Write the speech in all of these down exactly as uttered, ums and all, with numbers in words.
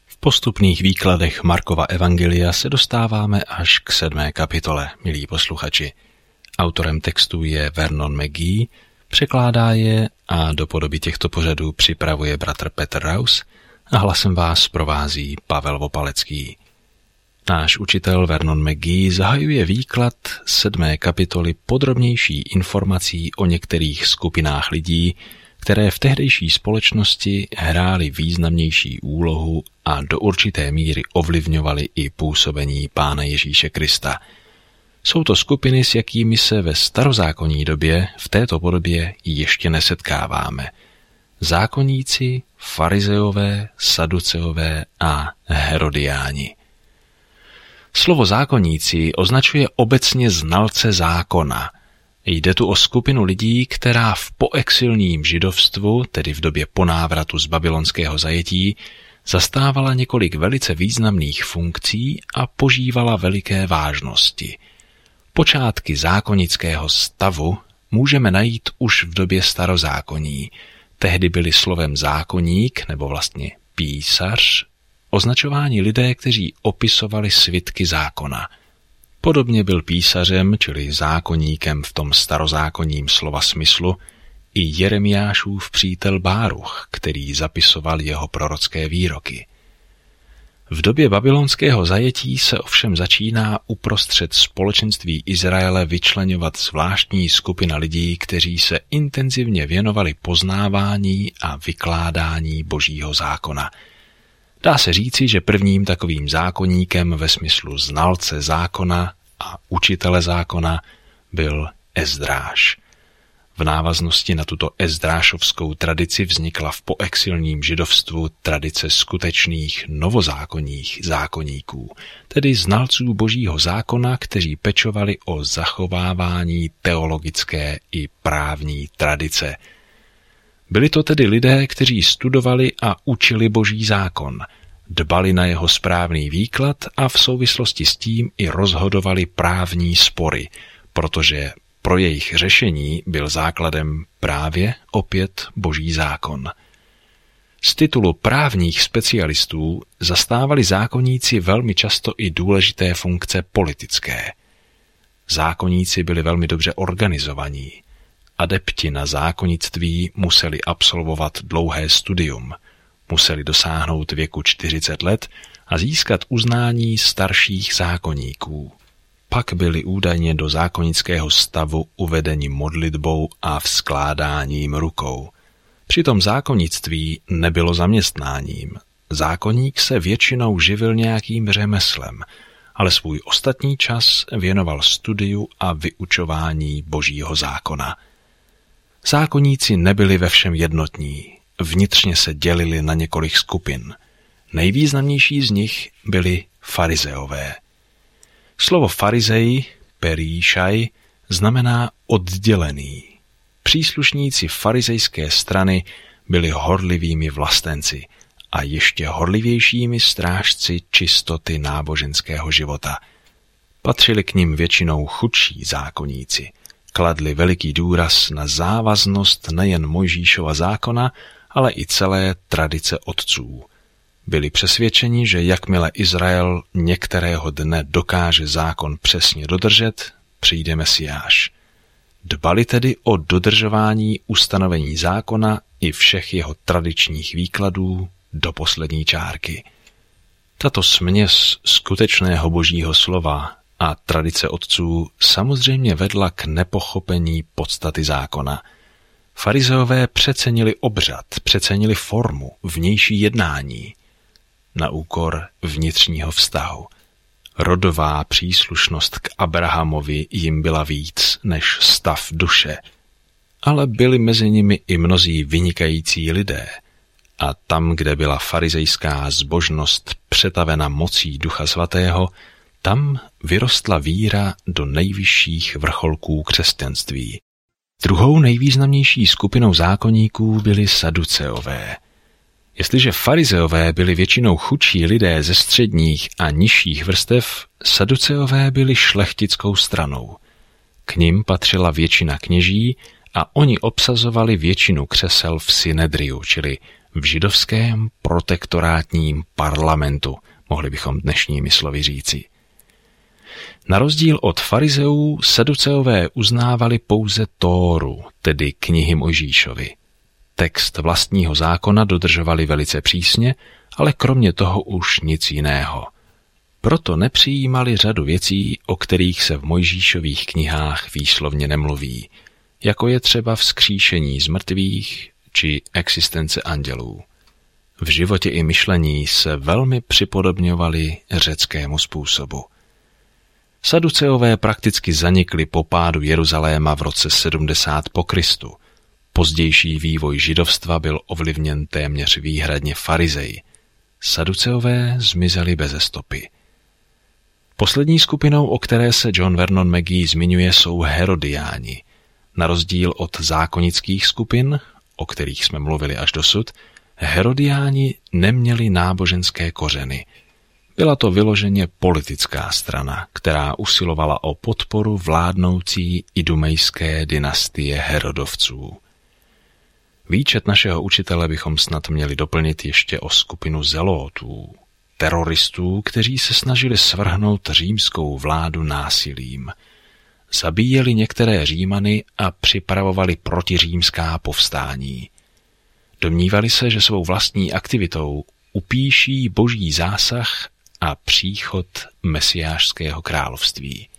V postupných výkladech Markova evangelia se dostáváme až k sedmé kapitole, milí posluchači. Autorem textu je Vernon McGee, překládá je a do podoby těchto pořadů připravuje bratr Petr Raus a hlasem vás provází Pavel Vopalecký. Náš učitel Vernon McGee zahajuje výklad sedmé kapitoly podrobnější informací o některých skupinách lidí, které v tehdejší společnosti hrály významnější úlohu a do určité míry ovlivňovaly i působení Pána Ježíše Krista. Jsou to skupiny, s jakými se ve starozákonní době v této podobě ještě nesetkáváme. Zákonníci, farizeové, saduceové a herodiáni. Slovo zákonníci označuje obecně znalce zákona. Jde tu o skupinu lidí, která v poexilním židovstvu, tedy v době po návratu z babylonského zajetí, zastávala několik velice významných funkcí a požívala veliké vážnosti. Počátky zákonického stavu můžeme najít už v době starozákonní. Tehdy byli slovem zákoník, nebo vlastně písař, označováni lidé, kteří opisovali svitky zákona. Podobně byl písařem, čili zákoníkem v tom starozákonním slova smyslu, i Jeremiášův přítel Báruch, který zapisoval jeho prorocké výroky. V době babylonského zajetí se ovšem začíná uprostřed společenství Izraele vyčleňovat zvláštní skupina lidí, kteří se intenzivně věnovali poznávání a vykládání Božího zákona. Dá se říci, že prvním takovým zákoníkem ve smyslu znalce zákona a učitele zákona byl Ezdráš. V návaznosti na tuto ezdrášovskou tradici vznikla v poexilním židovstvu tradice skutečných novozákonních zákoníků, tedy znalců Božího zákona, kteří pečovali o zachovávání teologické i právní tradice. Byli to tedy lidé, kteří studovali a učili Boží zákon, dbali na jeho správný výklad a v souvislosti s tím i rozhodovali právní spory, protože pro jejich řešení byl základem právě opět Boží zákon. Z titulu právních specialistů zastávali zákonníci velmi často i důležité funkce politické. Zákonníci byli velmi dobře organizovaní. Adepti na zákonnictví museli absolvovat dlouhé studium, museli dosáhnout věku čtyřicet let a získat uznání starších zákonníků. Pak byli údajně do zákonického stavu uvedeni modlitbou a vzkládáním rukou. Přitom zákonnictví nebylo zaměstnáním. Zákonník se většinou živil nějakým řemeslem, ale svůj ostatní čas věnoval studiu a vyučování Božího zákona. Zákonníci nebyli ve všem jednotní, vnitřně se dělili na několik skupin. Nejvýznamnější z nich byli farizeové. Slovo farizej, períšaj, znamená oddělený. Příslušníci farizejské strany byli horlivými vlastenci a ještě horlivějšími strážci čistoty náboženského života. Patřili k nim většinou chudší zákonníci. Kladli veliký důraz na závaznost nejen Mojžíšova zákona, ale i celé tradice otců. Byli přesvědčeni, že jakmile Izrael některého dne dokáže zákon přesně dodržet, přijde Mesiáš. Dbali tedy o dodržování ustanovení zákona i všech jeho tradičních výkladů do poslední čárky. Tato směs skutečného Božího slova a tradice otců samozřejmě vedla k nepochopení podstaty zákona. Farizeové přecenili obřad, přecenili formu, vnější jednání, na úkor vnitřního vztahu. Rodová příslušnost k Abrahamovi jim byla víc než stav duše, ale byli mezi nimi i mnozí vynikající lidé. A tam, kde byla farizejská zbožnost přetavena mocí Ducha Svatého, tam vyrostla víra do nejvyšších vrcholků křesťanství. Druhou nejvýznamnější skupinou zákonníků byli saduceové. Jestliže farizeové byli většinou chudší lidé ze středních a nižších vrstev, saduceové byli šlechtickou stranou. K nim patřila většina kněží a oni obsazovali většinu křesel v synedriu, čili v židovském protektorátním parlamentu, mohli bychom dnešními slovy říci. Na rozdíl od farizeů, saduceové uznávali pouze Tóru, tedy knihy Mojžíšovy. Text vlastního zákona dodržovali velice přísně, ale kromě toho už nic jiného. Proto nepřijímali řadu věcí, o kterých se v Mojžíšových knihách výslovně nemluví, jako je třeba vzkříšení z mrtvých či existence andělů. V životě i myšlení se velmi připodobňovali řeckému způsobu. Saduceové prakticky zanikli po pádu Jeruzaléma v roce sedmdesát po Kristu. Pozdější vývoj židovstva byl ovlivněn téměř výhradně farizeji. Saduceové zmizeli beze stopy. Poslední skupinou, o které se John Vernon Mackey zmiňuje, jsou Herodiáni. Na rozdíl od zákonických skupin, o kterých jsme mluvili až dosud, Herodiáni neměli náboženské kořeny. Byla to vyloženě politická strana, která usilovala o podporu vládnoucí idumejské dynastie Herodovců. Výčet našeho učitele bychom snad měli doplnit ještě o skupinu zelótů, teroristů, kteří se snažili svrhnout římskou vládu násilím. Zabíjeli některé Římany a připravovali protiřímská povstání. Domnívali se, že svou vlastní aktivitou upíší boží zásah a příchod mesiášského království.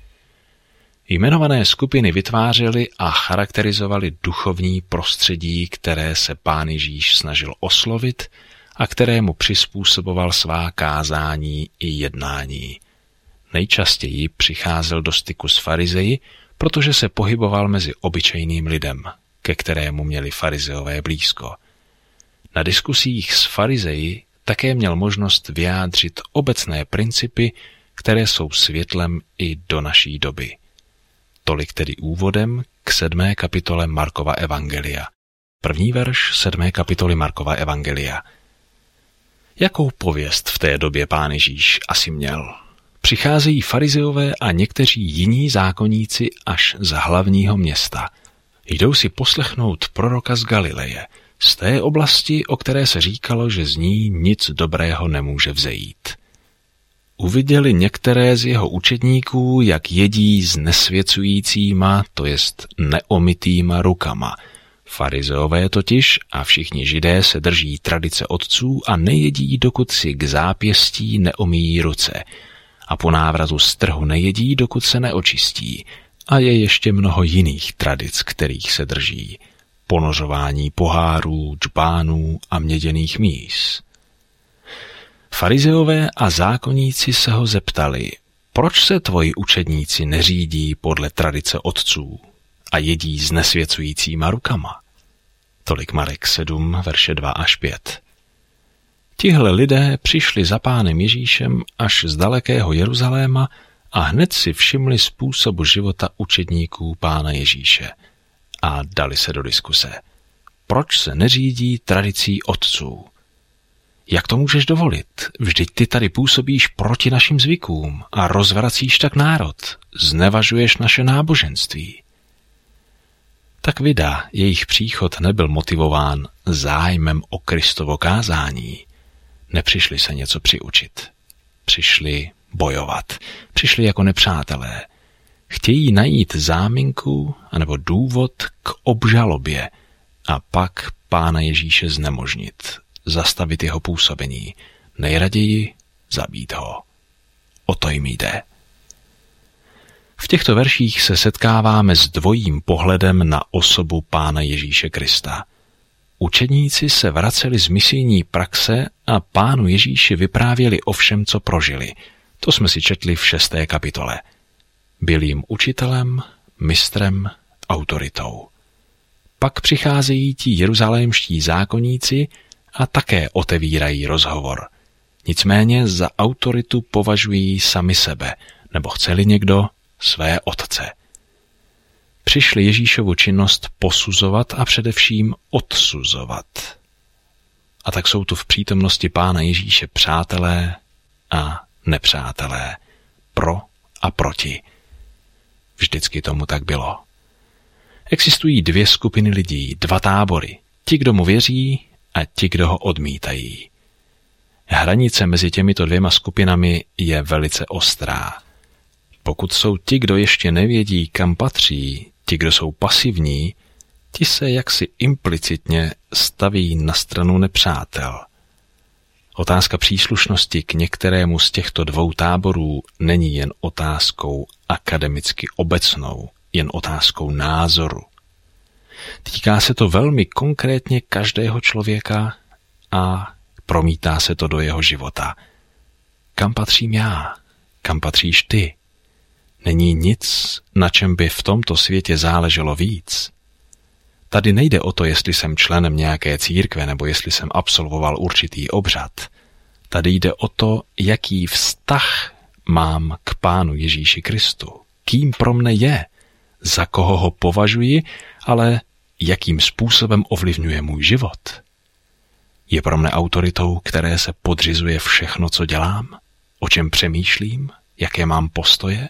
Jmenované skupiny vytvářely a charakterizovaly duchovní prostředí, které se Pán Ježíš snažil oslovit a kterému přizpůsoboval svá kázání i jednání. Nejčastěji přicházel do styku s farizeji, protože se pohyboval mezi obyčejným lidem, ke kterému měli farizeové blízko. Na diskusích s farizeji také měl možnost vyjádřit obecné principy, které jsou světlem i do naší doby. Tolik tedy úvodem k sedmé kapitole Markova evangelia. První verš sedmé kapitoly Markova evangelia. Jakou pověst v té době Pán Ježíš asi měl? Přicházejí farizeové a někteří jiní zákonníci až z hlavního města. Jdou si poslechnout proroka z Galileje, z té oblasti, o které se říkalo, že z ní nic dobrého nemůže vzejít. Uviděli některé z jeho učedníků, jak jedí s nesvěcujícíma, to jest neomytýma rukama. Farizeové totiž a všichni židé se drží tradice otců a nejedí, dokud si k zápěstí neomíjí ruce. A po návratu z trhu nejedí, dokud se neočistí. A je ještě mnoho jiných tradic, kterých se drží. Ponořování pohárů, džbánů a měděných mís. Farizeové a zákonníci se ho zeptali, proč se tvoji učedníci neřídí podle tradice otců a jedí s nesvěcujícíma rukama? Tolik Marek sedm, verše dva až pět. Tihle lidé přišli za Pánem Ježíšem až z dalekého Jeruzaléma a hned si všimli způsobu života učedníků Pána Ježíše a dali se do diskuse. Proč se neřídí tradicí otců? Jak to můžeš dovolit? Vždyť ty tady působíš proti našim zvykům a rozvracíš tak národ, znevažuješ naše náboženství. Tak vida, jejich příchod nebyl motivován zájmem o Kristovo kázání. Nepřišli se něco přiučit. Přišli bojovat. Přišli jako nepřátelé. Chtějí najít záminku anebo důvod k obžalobě a pak Pána Ježíše znemožnit, zastavit jeho působení, nejraději zabít ho. O to jim jde. V těchto verších se setkáváme s dvojím pohledem na osobu Pána Ježíše Krista. Učedníci se vraceli z misijní praxe a Pánu Ježíši vyprávěli o všem, co prožili. To jsme si četli v šesté kapitole. Byl jim učitelem, mistrem, autoritou. Pak přicházejí ti jeruzalémští zákonníci a také otevírají rozhovor. Nicméně za autoritu považují sami sebe, nebo chce-li někdo, své otce. Přišli Ježíšovu činnost posuzovat a především odsuzovat. A tak jsou tu v přítomnosti Pána Ježíše přátelé a nepřátelé, pro a proti. Vždycky tomu tak bylo. Existují dvě skupiny lidí, dva tábory. Ti, kdo mu věří, a ti, kdo ho odmítají. Hranice mezi těmito dvěma skupinami je velice ostrá. Pokud jsou ti, kdo ještě nevědí, kam patří, ti, kdo jsou pasivní, ti se jaksi implicitně staví na stranu nepřátel. Otázka příslušnosti k některému z těchto dvou táborů není jen otázkou akademicky obecnou, jen otázkou názoru. Týká se to velmi konkrétně každého člověka a promítá se to do jeho života. Kam patřím já? Kam patříš ty? Není nic, na čem by v tomto světě záleželo víc. Tady nejde o to, jestli jsem členem nějaké církve nebo jestli jsem absolvoval určitý obřad. Tady jde o to, jaký vztah mám k Pánu Ježíši Kristu. Kým pro mne je, za koho ho považuji, ale jakým způsobem ovlivňuje můj život. Je pro mne autoritou, které se podřizuje všechno, co dělám, o čem přemýšlím, jaké mám postoje.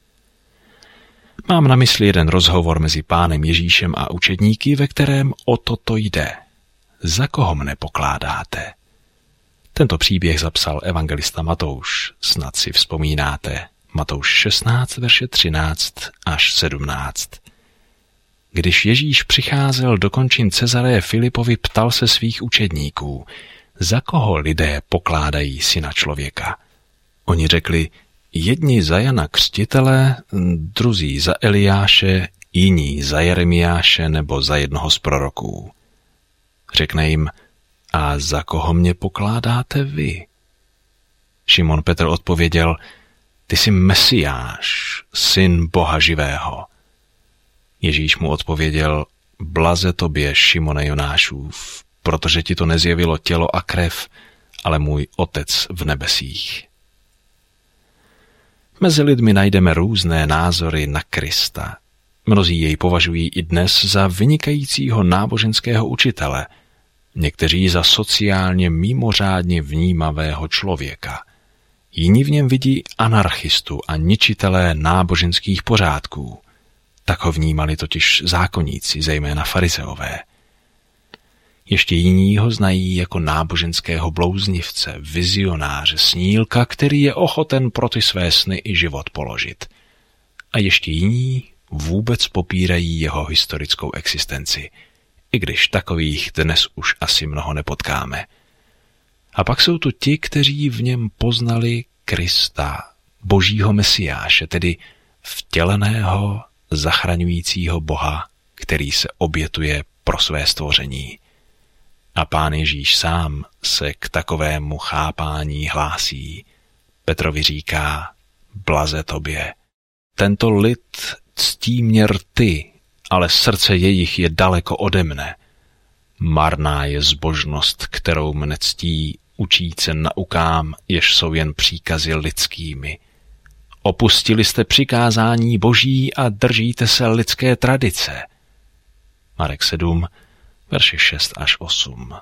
Mám na mysli jeden rozhovor mezi Pánem Ježíšem a učedníky, ve kterém o toto jde. Za koho mne pokládáte? Tento příběh zapsal evangelista Matouš, snad si vzpomínáte. Matouš šestnáct, verše třináct až sedmnáct. Když Ježíš přicházel do končin Cezareje Filipovi, ptal se svých učedníků, za koho lidé pokládají syna člověka. Oni řekli, jedni za Jana Křtitele, druzí za Eliáše, jiní za Jeremiáše nebo za jednoho z proroků. Řekne jim, a za koho mě pokládáte vy? Šimon Petr odpověděl, ty jsi Mesiáš, syn Boha živého. Ježíš mu odpověděl, blaze tobě, Šimone Jonášův, protože ti to nezjevilo tělo a krev, ale můj Otec v nebesích. Mezi lidmi najdeme různé názory na Krista. Mnozí jej považují i dnes za vynikajícího náboženského učitele, někteří za sociálně mimořádně vnímavého člověka. Jiní v něm vidí anarchistu a ničitele náboženských pořádků. Tak ho vnímali totiž zákonníci, zejména farizeové. Ještě jiní ho znají jako náboženského blouznivce, vizionáře, snílka, který je ochoten pro ty své sny i život položit. A ještě jiní vůbec popírají jeho historickou existenci, i když takových dnes už asi mnoho nepotkáme. A pak jsou tu ti, kteří v něm poznali Krista, božího Mesiáše, tedy vtěleného, zachraňujícího Boha, který se obětuje pro své stvoření. A Pán Ježíš sám se k takovému chápání hlásí. Petrovi říká, blaze tobě. Tento lid ctí mě rty, ale srdce jejich je daleko ode mne. Marná je zbožnost, kterou mne ctí, učíc se naukám, jež jsou jen příkazy lidskými. Opustili jste přikázání Boží a držíte se lidské tradice. Marek sedm, verše šest až osm.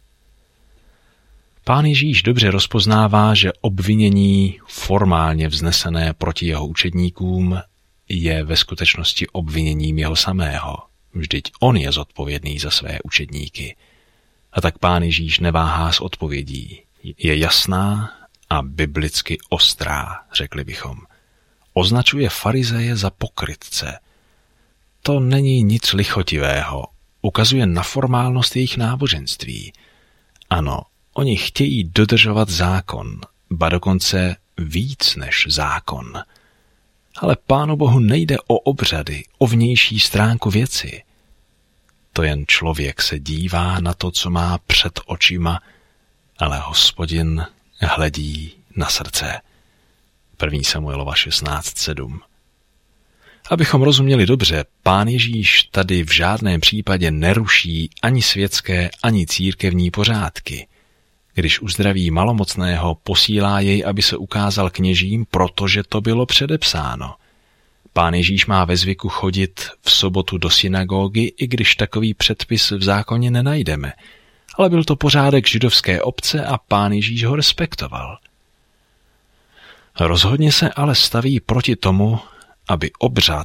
Pán Ježíš dobře rozpoznává, že obvinění formálně vznesené proti jeho učedníkům je ve skutečnosti obviněním jeho samého. Vždyť on je zodpovědný za své učedníky. A tak Pán Ježíš neváhá s odpovědí. Je jasná a biblicky ostrá, řekli bychom. Označuje farizeje za pokrytce. To není nic lichotivého. Ukazuje na formálnost jejich náboženství. Ano, oni chtějí dodržovat zákon, ba dokonce víc než zákon. Ale Pánu Bohu nejde o obřady, o vnější stránku věci. To jen člověk se dívá na to, co má před očima, ale Hospodin hledí na srdce. první Samuelova šestnáct sedm. Abychom rozuměli dobře, Pán Ježíš tady v žádném případě neruší ani světské, ani církevní pořádky. Když uzdraví malomocného, posílá jej, aby se ukázal kněžím, protože to bylo předepsáno. Pán Ježíš má ve zvyku chodit v sobotu do synagogy, i když takový předpis v zákoně nenajdeme. Ale byl to pořádek židovské obce a Pán Ježíš ho respektoval. Rozhodně se ale staví proti tomu, aby obřad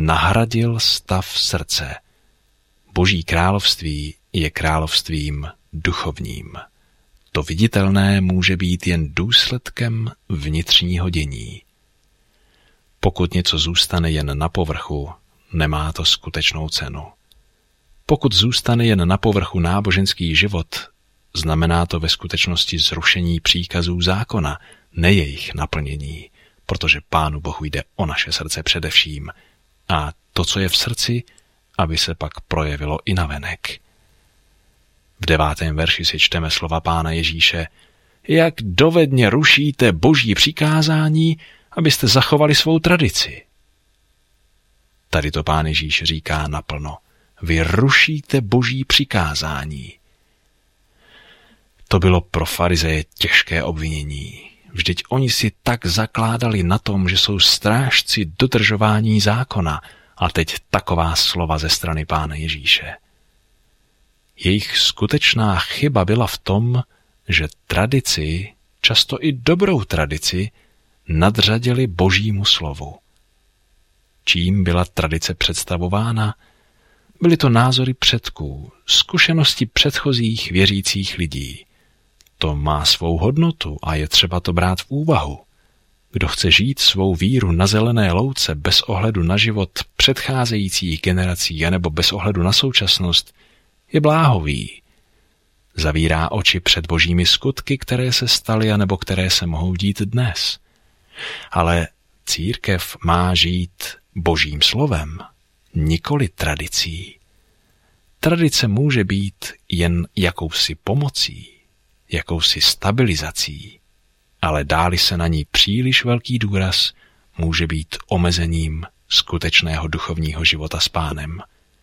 nahradil stav srdce. Boží království je královstvím duchovním. To viditelné může být jen důsledkem vnitřního dění. Pokud něco zůstane jen na povrchu, nemá to skutečnou cenu. Pokud zůstane jen na povrchu náboženský život, znamená to ve skutečnosti zrušení příkazů zákona, ne jejich naplnění, protože Pánu Bohu jde o naše srdce především a to, co je v srdci, aby se pak projevilo i navenek. V devátém verši si čteme slova Pána Ježíše: jak dovedně rušíte boží přikázání, abyste zachovali svou tradici. Tady to Pán Ježíš říká naplno. Vy rušíte boží přikázání. To bylo pro farizeje těžké obvinění. Vždyť oni si tak zakládali na tom, že jsou strážci dodržování zákona, a teď taková slova ze strany Pána Ježíše. Jejich skutečná chyba byla v tom, že tradici, často i dobrou tradici, nadřadili božímu slovu. Čím byla tradice představována? Byly to názory předků, zkušenosti předchozích věřících lidí. To má svou hodnotu a je třeba to brát v úvahu. Kdo chce žít svou víru na zelené louce bez ohledu na život předcházejících generací anebo bez ohledu na současnost, je bláhový. Zavírá oči před božími skutky, které se staly anebo které se mohou dít dnes. Ale církev má žít božím slovem, nikoli tradicí. Tradice může být jen jakousi pomocí, jakousi stabilizací, ale dáli se na ní příliš velký důraz, může být omezením skutečného duchovního života s Pánem.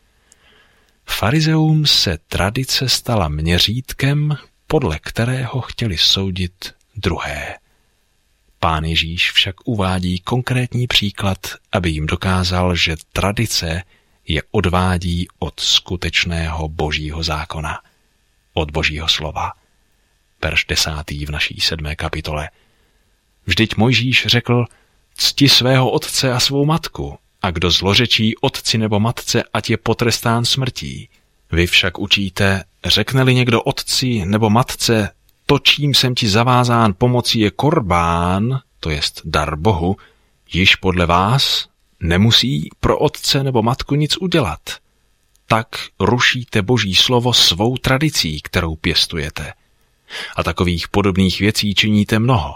Farizeům se tradice stala měřítkem, podle kterého chtěli soudit druhé. Pán Ježíš však uvádí konkrétní příklad, aby jim dokázal, že tradice je odvádí od skutečného božího zákona, od božího slova. Verš desátý v naší sedmé kapitole. Vždyť Mojžíš řekl: cti svého otce a svou matku, a kdo zlořečí otci nebo matce, ať je potrestán smrtí. Vy však učíte: řekne-li někdo otci nebo matce, to, čím jsem ti zavázán pomocí, je korbán, to jest dar Bohu, již podle vás nemusí pro otce nebo matku nic udělat. Tak rušíte boží slovo svou tradicí, kterou pěstujete. A takových podobných věcí činíte mnoho.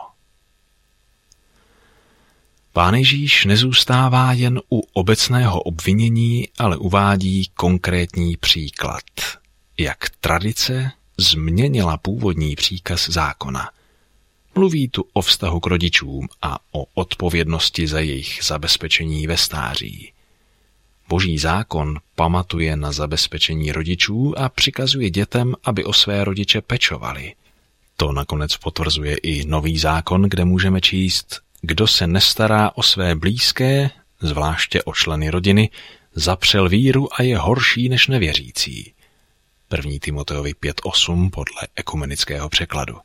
Pán Ježíš nezůstává jen u obecného obvinění, ale uvádí konkrétní příklad, jak tradice změnila původní příkaz zákona. Mluví tu o vztahu k rodičům a o odpovědnosti za jejich zabezpečení ve stáří. Boží zákon pamatuje na zabezpečení rodičů a přikazuje dětem, aby o své rodiče pečovali. To nakonec potvrzuje i nový zákon, kde můžeme číst: kdo se nestará o své blízké, zvláště o členy rodiny, zapřel víru a je horší než nevěřící. první Timoteovi pět osm podle ekumenického překladu.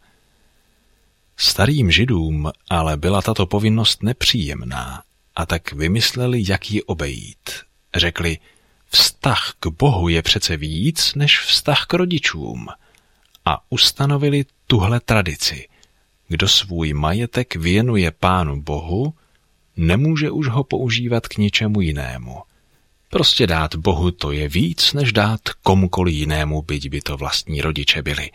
Starým Židům ale byla tato povinnost nepříjemná a tak vymysleli, jak ji obejít. Řekli: vztah k Bohu je přece víc než vztah k rodičům. A ustanovili tuhle tradici. Kdo svůj majetek věnuje Pánu Bohu, nemůže už ho používat k ničemu jinému. Prostě dát Bohu to je víc, než dát komukoli jinému, byť by to vlastní rodiče byli.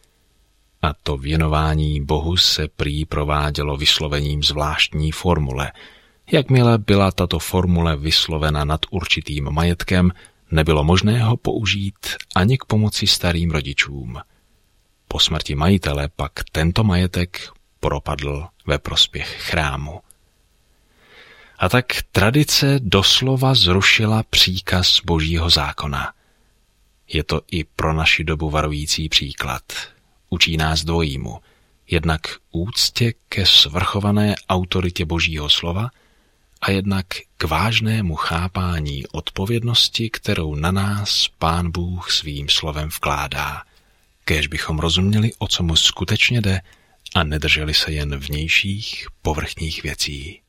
A to věnování Bohu se prý provádělo vyslovením zvláštní formule. Jakmile byla tato formule vyslovena nad určitým majetkem, nebylo možné ho použít ani k pomoci starým rodičům. Po smrti majitele pak tento majetek propadl ve prospěch chrámu. A tak tradice doslova zrušila příkaz božího zákona. Je to i pro naši dobu varující příklad. Učí nás dvojímu. Jednak úctě ke svrchované autoritě božího slova a jednak k vážnému chápání odpovědnosti, kterou na nás Pán Bůh svým slovem vkládá. Kéž bychom rozuměli, o co mu skutečně jde a nedrželi se jen vnějších povrchních věcí.